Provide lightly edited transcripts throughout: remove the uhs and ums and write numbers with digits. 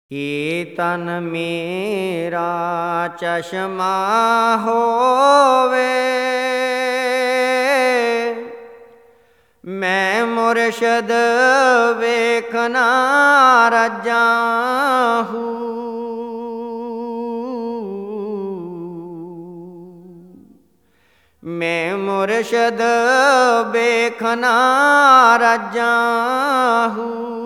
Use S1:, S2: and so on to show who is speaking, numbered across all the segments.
S1: ਏ ਤਨ ਮੇਰਾ ਚਸ਼ਮਾ ਹੋਵੇ, ਮੈਂ ਮੁਰਸ਼ਦ ਵੇਖਣਾ ਰੱਜਾਹੂ। ਮੈਂ ਮੁਰਸ਼ਦ ਵੇਖਣਾ ਰੱਜਾਹੂ।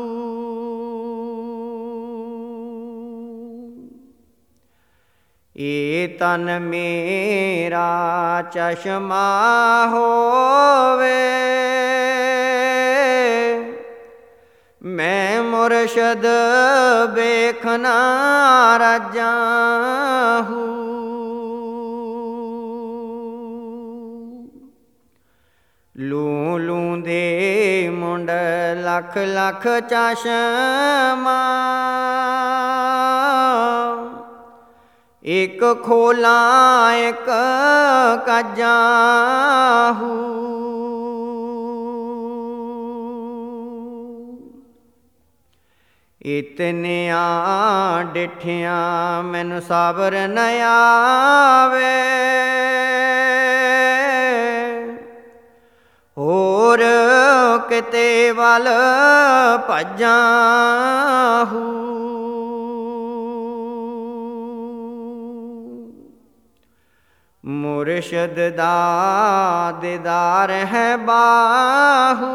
S1: ਏ ਤਨ ਮੇਰਾ ਚਸ਼ਮਾ ਹੋਵੇ, ਮੈਂ ਮੁਰਸ਼ਦ ਵੇਖਣਾ ਰੱਜਾਹੂ। ਲੂ ਲੂ ਦੇ ਮੁੰਡ ਲੱਖ ਲੱਖ ਚਸ਼ਮਾ, ਇੱਕ ਖੋਲਾਂ ਇੱਕ ਕੱਜਾਹੂ। ਇਤਨਿਆਂ ਡਿਠਿਆਂ ਮੈਨੂੰ ਸਬਰ ਨ ਆਵੇ, ਹੋਰ ਕਿਤੇ ਵੱਲ ਭੱਜਾਹੂ। ਮੁਰਸ਼ਦ ਦਾ ਦੀਦਾਰ ਹੈ ਬਾਹੂ,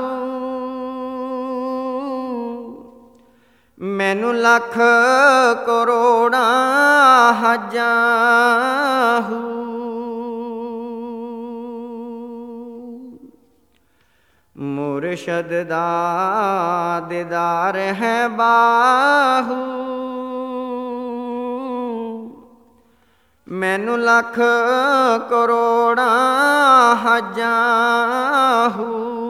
S1: ਮੈਨੂੰ ਲੱਖ ਕਰੋੜਾਂ ਹਜਾਹੂ। ਮੁਰਸ਼ਦ ਦਾ ਦੀਦਾਰ ਹੈ ਬਾਹੂ, ਮੈਨੂੰ ਲੱਖ ਕਰੋੜਾਂ ਹਜਾਹੂ।